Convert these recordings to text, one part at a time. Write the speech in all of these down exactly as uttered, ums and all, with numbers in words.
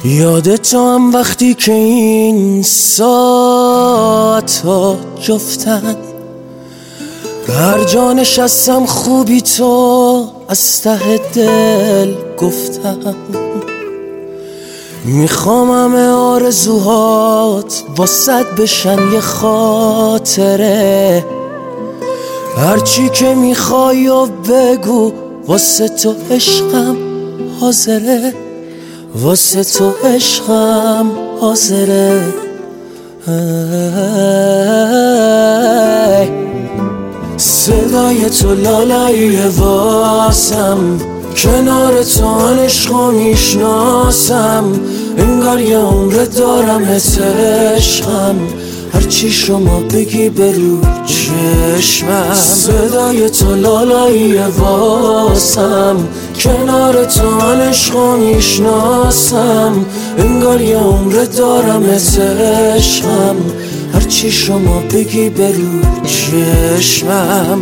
یادت هم وقتی که این ساعت ها جفتن، هر جا نشستم خوبی تو از ته دل گفتم. میخوام همه آرزوهات واسد بشن یه خاطره، هرچی که میخوای و بگو واسه تو عشقم حاضره، واسه تو عشقم حاضره. صدای تو لالایی واسم، کنار تو عشقو میشناسم، انگار یه عمر دارم عشقم، هرچی شما بگی برو چشمم. صدای تو لالایی واسم، کنار تو عشقو میشناسم، انگار یه عمر دارم عشقم، هرچی شما بگی برو چشمم.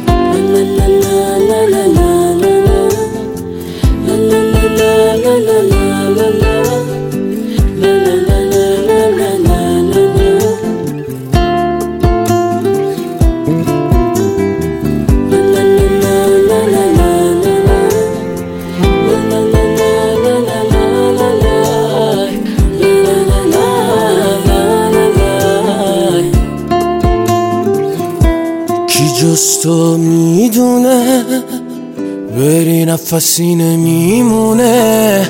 جز تو میدونه بری نفسی نمیمونه،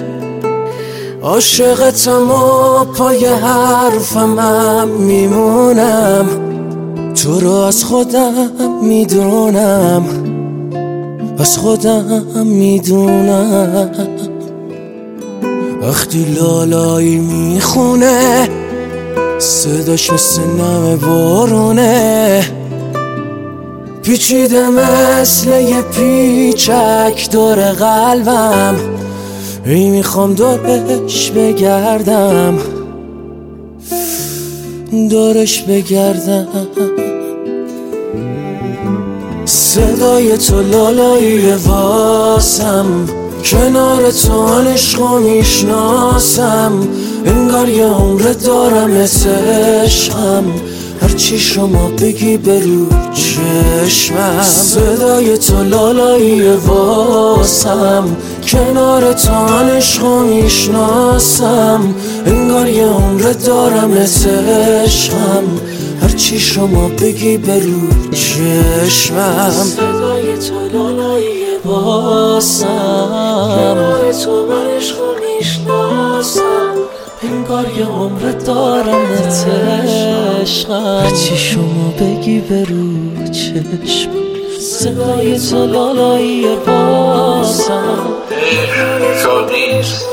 عاشقتم و پای حرفم هم میمونم، تو رو از خودم میدونم، از خودم میدونم. وقتی لالایی میخونه صداش مثل نم بارونه، پیچیده مثل یه پیچک دور قلبم، ای میخوام دورش بگردم، دورش بگردم. صدای تو لالایی واسم، کنار تو عشقو میشناسم، انگار یه عمر دارم عشقم، هرچی شما بگی برو چشمم. صدای تو لالایی واسم، کنار تو عشقو میشناسم، انگار یه عمر دارم عشقم، هرچی شما بگی برو چشمم. صدای تو لالایی واسم، کنار تو عشقو میشناسم، انگار یه عمر دارم عشقم، هرچی شما بگی برو چشم. صدای تو لالایی واسم، عشق نیست،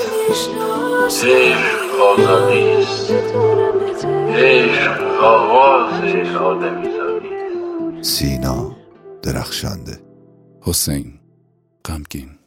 عشق آزادیست، عشق آواز آدمیزادیست. سینا درخشنده. حسین غمگین.